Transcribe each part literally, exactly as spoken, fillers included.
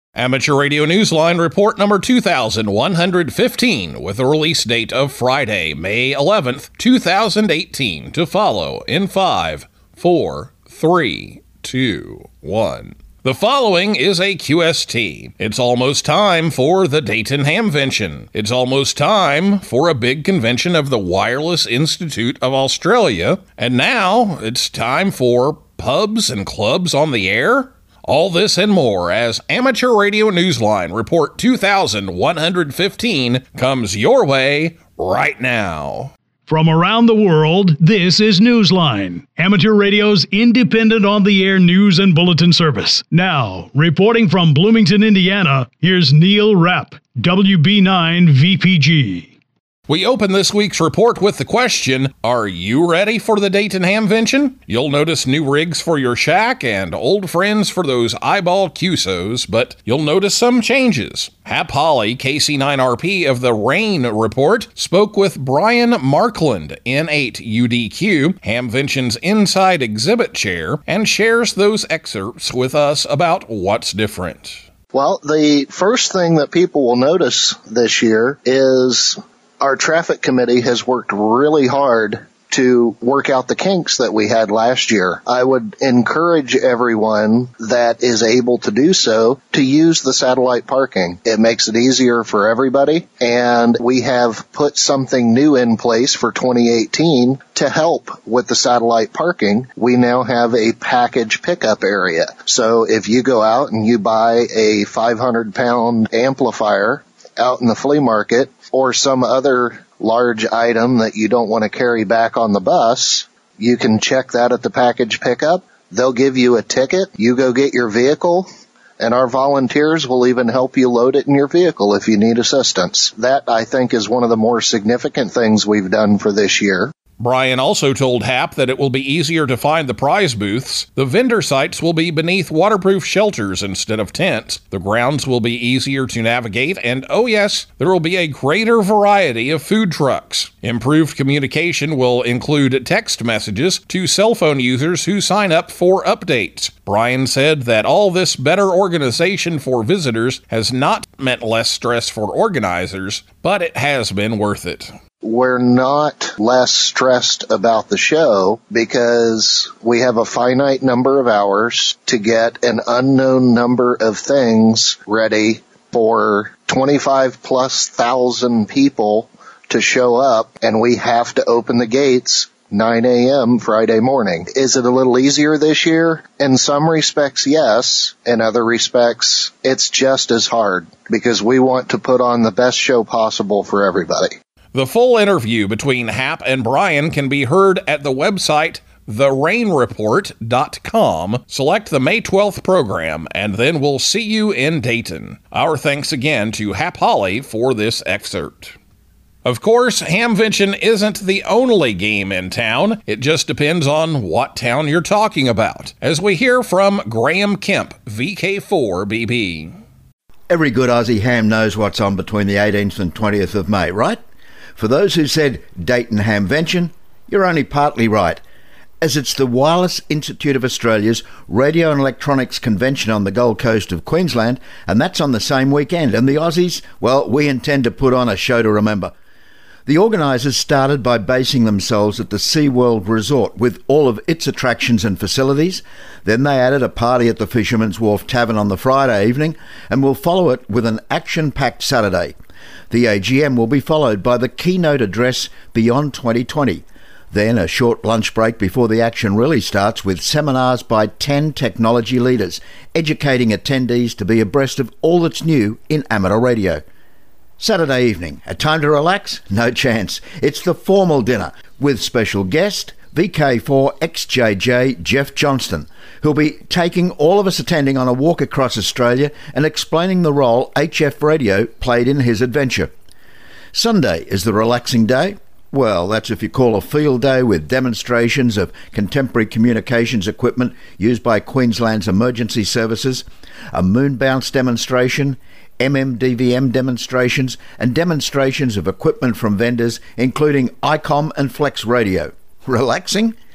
Amateur Radio Newsline report number two thousand one hundred fifteen with a release date of Friday, May eleventh, two thousand eighteen, to follow in five, four, three, two, one. The following is a Q S T. It's almost time for the Dayton Hamvention. It's almost time for a big convention of the Wireless Institute of Australia. And now it's time for pubs and clubs on the air. All this and more as Amateur Radio Newsline Report two thousand one hundred fifteen comes your way right now. From around the world, this is Newsline, Amateur Radio's independent on-the-air news and bulletin service. Now, reporting from Bloomington, Indiana, here's Neil Rapp, W B nine V P G. We open this week's report with the question, are you ready for the Dayton Hamvention? You'll notice new rigs for your shack and old friends for those eyeball Q S Os, but you'll notice some changes. Hap Holly, K C nine R P of the Rain Report, spoke with Brian Markland, N eight U D Q, Hamvention's inside exhibit chair, and shares those excerpts with us about what's different. Well, the first thing that people will notice this year is our traffic committee has worked really hard to work out the kinks that we had last year. I would encourage everyone that is able to do so to use the satellite parking. It makes it easier for everybody, and we have put something new in place for twenty eighteen to help with the satellite parking. We now have a package pickup area. So if you go out and you buy a five hundred pound amplifier out in the flea market, or some other large item that you don't want to carry back on the bus, you can check that at the package pickup. They'll give you a ticket. You go get your vehicle, and our volunteers will even help you load it in your vehicle if you need assistance. That, I think, is one of the more significant things we've done for this year. Brian also told Hap that it will be easier to find the prize booths. The vendor sites will be beneath waterproof shelters instead of tents. The grounds will be easier to navigate, and oh yes, there will be a greater variety of food trucks. Improved communication will include text messages to cell phone users who sign up for updates. Brian said that all this better organization for visitors has not meant less stress for organizers, but it has been worth it. We're not less stressed about the show because we have a finite number of hours to get an unknown number of things ready for twenty-five plus thousand people to show up, and we have to open the gates nine a.m. Friday morning. Is it a little easier this year? In some respects, yes. In other respects, it's just as hard because we want to put on the best show possible for everybody. The full interview between Hap and Brian can be heard at the website the rain report dot com. Select the May twelfth program, and then we'll see you in Dayton. Our thanks again to Hap Holly for this excerpt. Of course, Hamvention isn't the only game in town. It just depends on what town you're talking about. As we hear from Graham Kemp, V K four B B. Every good Aussie ham knows what's on between the eighteenth and twentieth of May, right? For those who said Dayton Hamvention, you're only partly right, as it's the Wireless Institute of Australia's Radio and Electronics Convention on the Gold Coast of Queensland, and that's on the same weekend. And the Aussies, well, we intend to put on a show to remember. The organisers started by basing themselves at the SeaWorld Resort with all of its attractions and facilities. Then they added a party at the Fisherman's Wharf Tavern on the Friday evening, and will follow it with an action-packed Saturday. The A G M will be followed by the keynote address Beyond twenty twenty. Then a short lunch break before the action really starts with seminars by ten technology leaders, educating attendees to be abreast of all that's new in amateur radio. Saturday evening, a time to relax? No chance. It's the formal dinner with special guest V K four X J J Jeff Johnston, who'll be taking all of us attending on a walk across Australia and explaining the role H F radio played in his adventure. Sunday is the relaxing day. Well, that's if you call a field day with demonstrations of contemporary communications equipment used by Queensland's emergency services, a moon bounce demonstration, M M D V M demonstrations, and demonstrations of equipment from vendors, including I COM and Flex Radio. Relaxing?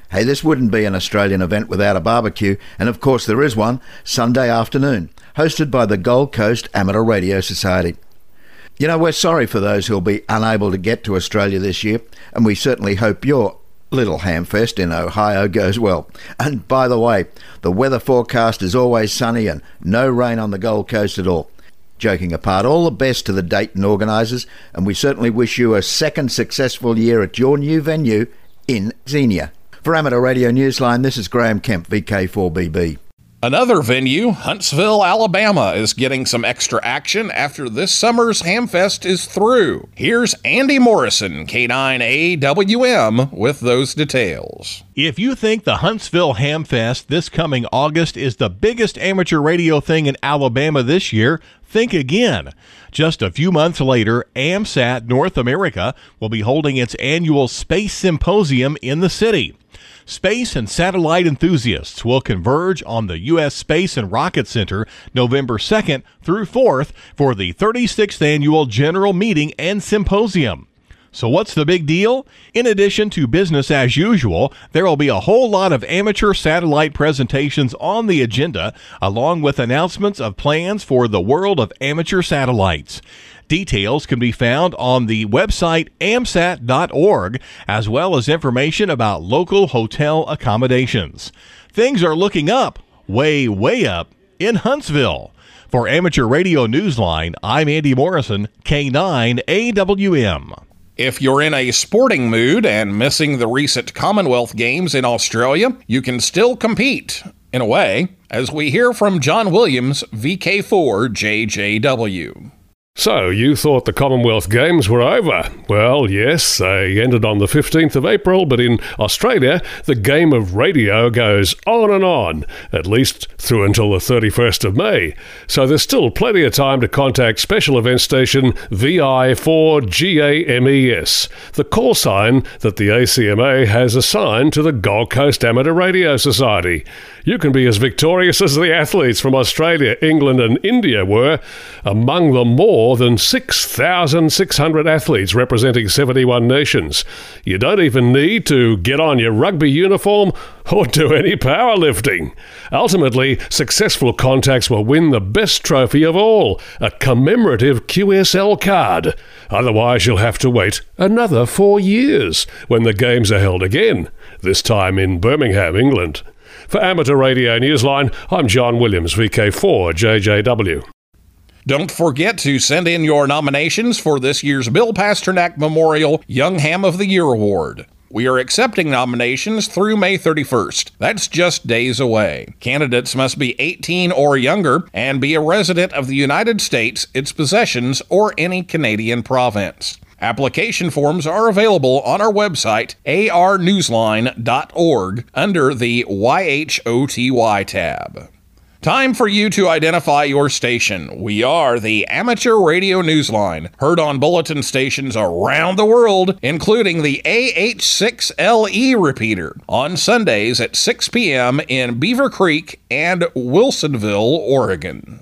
Hey, this wouldn't be an Australian event without a barbecue, and of course there is one, Sunday afternoon, hosted by the Gold Coast Amateur Radio Society. You know, we're sorry for those who'll be unable to get to Australia this year, and we certainly hope your little hamfest in Ohio goes well. And by the way, the weather forecast is always sunny and no rain on the Gold Coast at all. Joking apart, all the best to the Dayton organisers, and we certainly wish you a second successful year at your new venue in Xenia. For Amateur Radio Newsline, this is Graham Kemp, V K four B B. Another venue, Huntsville, Alabama, is getting some extra action after this summer's Hamfest is through. Here's Andy Morrison, K nine A W M, with those details. If you think the Huntsville Hamfest this coming August is the biggest amateur radio thing in Alabama this year, think again. Just a few months later, AMSAT North America will be holding its annual Space Symposium in the city. Space and satellite enthusiasts will converge on the U S Space and Rocket Center November second through fourth for the thirty-sixth Annual General Meeting and Symposium. So what's the big deal? In addition to business as usual, there will be a whole lot of amateur satellite presentations on the agenda, along with announcements of plans for the world of amateur satellites. Details can be found on the website A M S A T dot org, as well as information about local hotel accommodations. Things are looking up, way, way up, in Huntsville. For Amateur Radio Newsline, I'm Andy Morrison, K nine A W M. If you're in a sporting mood and missing the recent Commonwealth Games in Australia, you can still compete, in a way, as we hear from John Williams, V K four J J W. So, you thought the Commonwealth Games were over? Well, yes, they ended on the fifteenth of April, but in Australia, the game of radio goes on and on, at least through until the thirty-first of May. So there's still plenty of time to contact special event station V I four G A M E S, the call sign that the A C M A has assigned to the Gold Coast Amateur Radio Society. You can be as victorious as the athletes from Australia, England and India were, among the more than six thousand six hundred athletes representing seventy-one nations. You don't even need to get on your rugby uniform or do any powerlifting. Ultimately, successful contacts will win the best trophy of all, a commemorative Q S L card. Otherwise, you'll have to wait another four years when the games are held again, this time in Birmingham, England. For Amateur Radio Newsline, I'm John Williams, V K four J J W. Don't forget to send in your nominations for this year's Bill Pasternak Memorial Young Ham of the Year Award. We are accepting nominations through May thirty-first. That's just days away. Candidates must be eighteen or younger and be a resident of the United States, its possessions, or any Canadian province. Application forms are available on our website, A R newsline dot org, under the Y H O T Y tab. Time for you to identify your station. We are the Amateur Radio Newsline, heard on bulletin stations around the world, including the A H six L E repeater, on Sundays at six p.m. in Beaver Creek and Wilsonville, Oregon.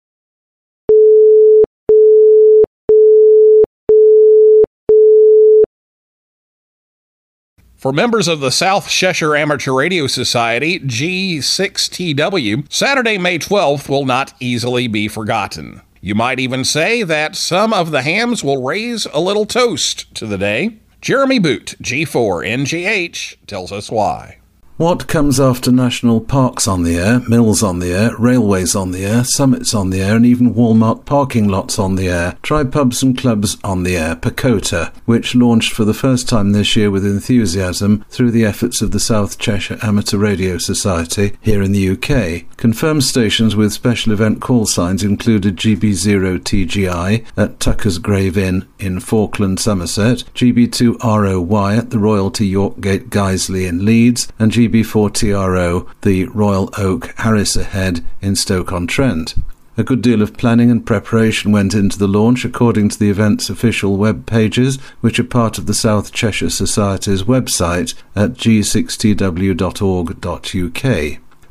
For members of the South Cheshire Amateur Radio Society, G six T W, Saturday, May twelfth will not easily be forgotten. You might even say that some of the hams will raise a little toast to the day. Jeremy Boot, G four N G H, tells us why. What comes after national parks on the air, mills on the air, railways on the air, summits on the air, and even Walmart parking lots on the air? Try Pubs and Clubs on the Air, Pakota, which launched for the first time this year with enthusiasm through the efforts of the South Cheshire Amateur Radio Society here in the U K. Confirmed stations with special event call signs included G B zero T G I at Tucker's Grave Inn in Falkland, Somerset, G B two R O Y at the Royalty Yorkgate Guiseley in Leeds, and G B four T R O, the Royal Oak Harrisonhead in Stoke-on-Trent. A good deal of planning and preparation went into the launch according to the event's official web pages, which are part of the South Cheshire Society's website at g six t w dot org dot u k.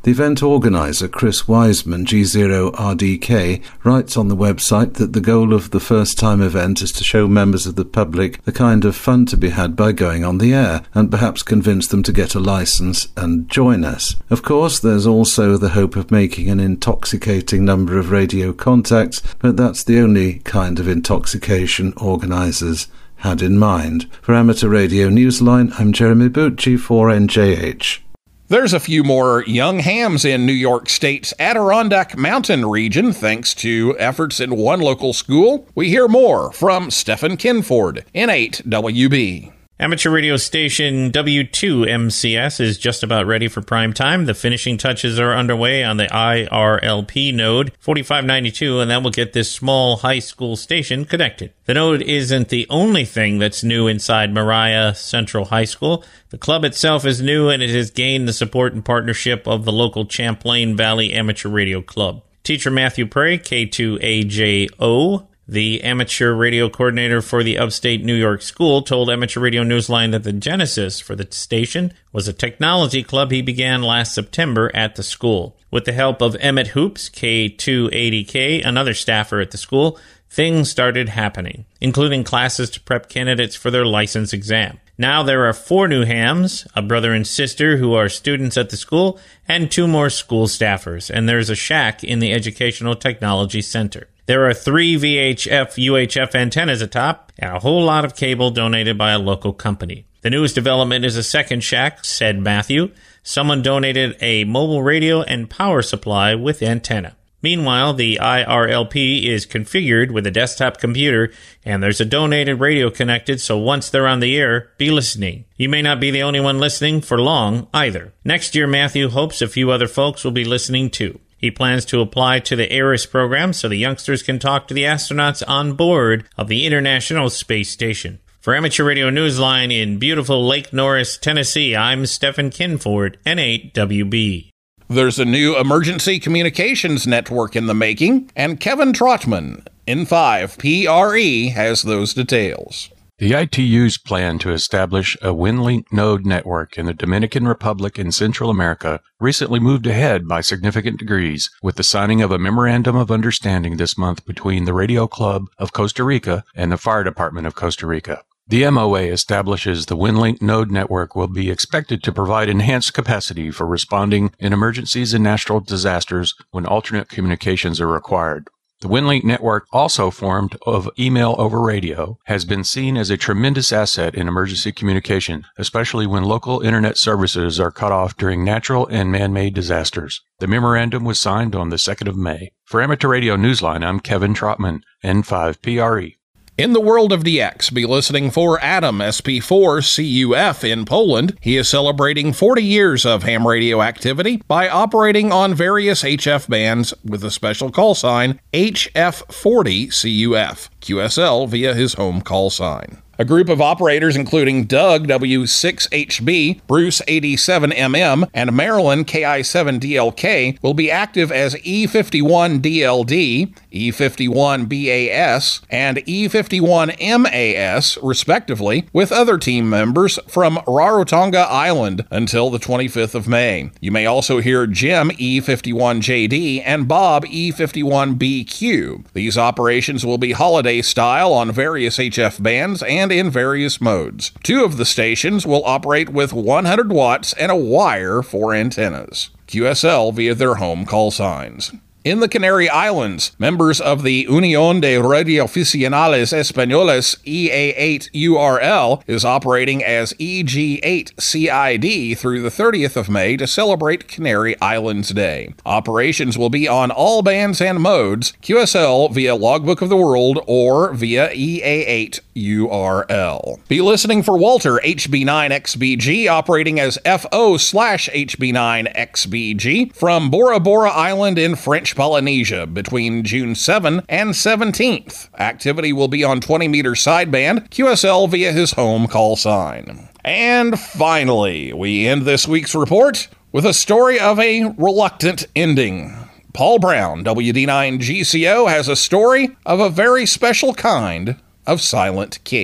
The event organiser, Chris Wiseman, G zero R D K, writes on the website that the goal of the first-time event is to show members of the public the kind of fun to be had by going on the air, and perhaps convince them to get a licence and join us. Of course, there's also the hope of making an intoxicating number of radio contacts, but that's the only kind of intoxication organisers had in mind. For Amateur Radio Newsline, I'm Jeremy Bucci for N J H. There's a few more young hams in New York State's Adirondack Mountain region thanks to efforts in one local school. We hear more from Stephen Kinford in eight W B. Amateur radio station W two M C S is just about ready for prime time. The finishing touches are underway on the I R L P node forty-five ninety-two, and that will get this small high school station connected. The node isn't the only thing that's new inside Mariah Central High School. The club itself is new, and it has gained the support and partnership of the local Champlain Valley Amateur Radio Club. Teacher Matthew Prey, K two A J O, the amateur radio coordinator for the upstate New York school, told Amateur Radio Newsline that the genesis for the station was a technology club he began last September at the school. With the help of Emmett Hoops, K two eighty K, another staffer at the school, things started happening, including classes to prep candidates for their license exam. Now there are four new hams, a brother and sister who are students at the school, and two more school staffers, and there's a shack in the Educational Technology Center. There are three V H F U H F antennas atop, and a whole lot of cable donated by a local company. The newest development is a second shack, said Matthew. Someone donated a mobile radio and power supply with antenna. Meanwhile, the I R L P is configured with a desktop computer, and there's a donated radio connected, so once they're on the air, be listening. You may not be the only one listening for long, either. Next year, Matthew hopes a few other folks will be listening too. He plans to apply to the ARIS program so the youngsters can talk to the astronauts on board of the International Space Station. For Amateur Radio Newsline in beautiful Lake Norris, Tennessee, I'm Stephen Kinford, N eight W B. There's a new emergency communications network in the making, and Kevin Trotman, N five P R E, has those details. The I T U's plan to establish a WinLink node network in the Dominican Republic and Central America recently moved ahead by significant degrees with the signing of a Memorandum of Understanding this month between the Radio Club of Costa Rica and the Fire Department of Costa Rica. The M O A establishes the WinLink node network will be expected to provide enhanced capacity for responding in emergencies and natural disasters when alternate communications are required. The WinLink network, also formed of email over radio, has been seen as a tremendous asset in emergency communication, especially when local internet services are cut off during natural and man-made disasters. The memorandum was signed on the second of May. For Amateur Radio Newsline, I'm Kevin Trotman, N five P R E. In the world of D X, be listening for Adam S P four C U F in Poland. He is celebrating forty years of ham radio activity by operating on various H F bands with a special call sign H F forty C U F, Q S L via his home call sign. A group of operators, including Doug W six H B, Bruce eighty-seven M M, and Marilyn K I seven D L K, will be active as E fifty-one D L D, E fifty-one B A S, and E fifty-one M A S, respectively, with other team members from Rarotonga Island until the twenty-fifth of May. You may also hear Jim E fifty-one J D and Bob E fifty-one B Q. These operations will be holiday style on various H F bands and in various modes. Two of the stations will operate with one hundred watts and a wire for antennas. Q S L via their home call signs. In the Canary Islands, members of the Unión de Radioaficionados Españoles E A eight U R L is operating as E G eight C I D through the thirtieth of May to celebrate Canary Islands Day. Operations will be on all bands and modes, Q S L via Logbook of the World or via E A eight U R L. Be listening for Walter H B nine X B G operating as F O slash H B nine X B G from Bora Bora Island in French Polynesia between June seventh and seventeenth. Activity will be on twenty meter sideband, Q S L via his home call sign. And finally, we end this week's report with a story of a reluctant ending. Paul Brown, W D nine G C O, has a story of a very special kind of silent key.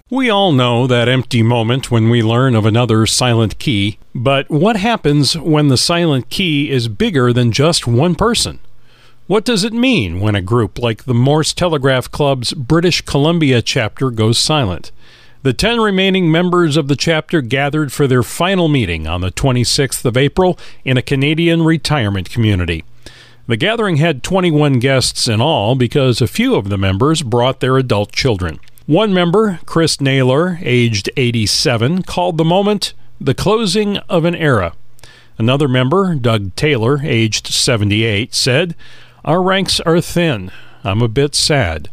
We all know that empty moment when we learn of another silent key, but what happens when the silent key is bigger than just one person? What does it mean when a group like the Morse Telegraph Club's British Columbia chapter goes silent? The ten remaining members of the chapter gathered for their final meeting on the twenty-sixth of April in a Canadian retirement community. The gathering had twenty-one guests in all because a few of the members brought their adult children. One member, Chris Naylor, aged eighty-seven, called the moment the closing of an era. Another member, Doug Taylor, aged seventy-eight, said, "Our ranks are thin. I'm a bit sad."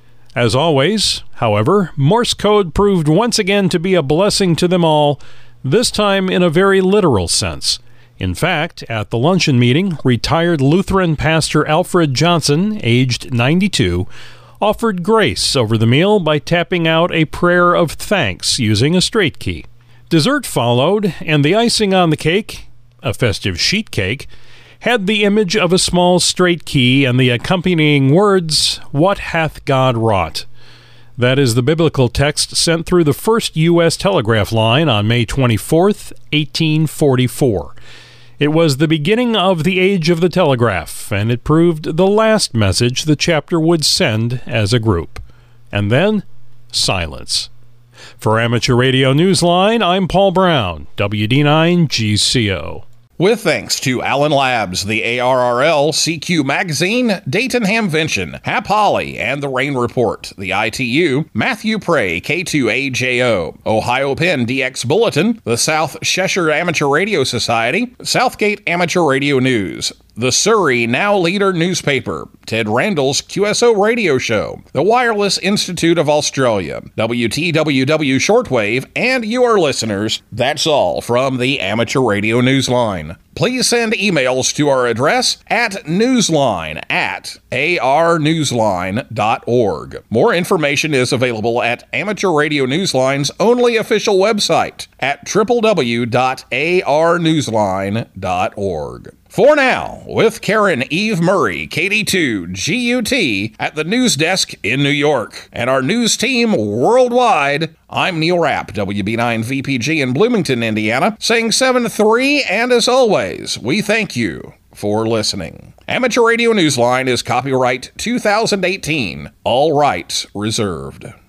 As always, however, Morse code proved once again to be a blessing to them all, this time in a very literal sense. In fact, at the luncheon meeting, retired Lutheran pastor Alfred Johnson, aged ninety-two, offered grace over the meal by tapping out a prayer of thanks using a straight key. Dessert followed, and the icing on the cake, a festive sheet cake, had the image of a small straight key and the accompanying words, "What hath God wrought?" That is the biblical text sent through the first U S telegraph line on May twenty-fourth, eighteen forty-four. It was the beginning of the age of the telegraph, and it proved the last message the chapter would send as a group. And then, silence. For Amateur Radio Newsline, I'm Paul Brown, W D nine G C O. With thanks to Allen Labs, the A R R L, C Q Magazine, Dayton Hamvention, Hap Holly, and the Rain Report, the I T U, Matthew Prey, K two A J O, Ohio Penn D X Bulletin, the South Cheshire Amateur Radio Society, Southgate Amateur Radio News, the Surrey Now Leader newspaper, Ted Randall's Q S O radio show, the Wireless Institute of Australia, W T W W Shortwave, and your listeners. That's all from the Amateur Radio Newsline. Please send emails to our address at newsline at a r newsline dot org. More information is available at Amateur Radio Newsline's only official website at w w w dot a r newsline dot org. For now, with Karen Eve Murray, K D two G U T, at the news desk in New York, and our news team worldwide, I'm Neil Rapp, W B nine V P G in Bloomington, Indiana, saying seven three, and as always, we thank you for listening. Amateur Radio Newsline is copyright two thousand eighteen, all rights reserved.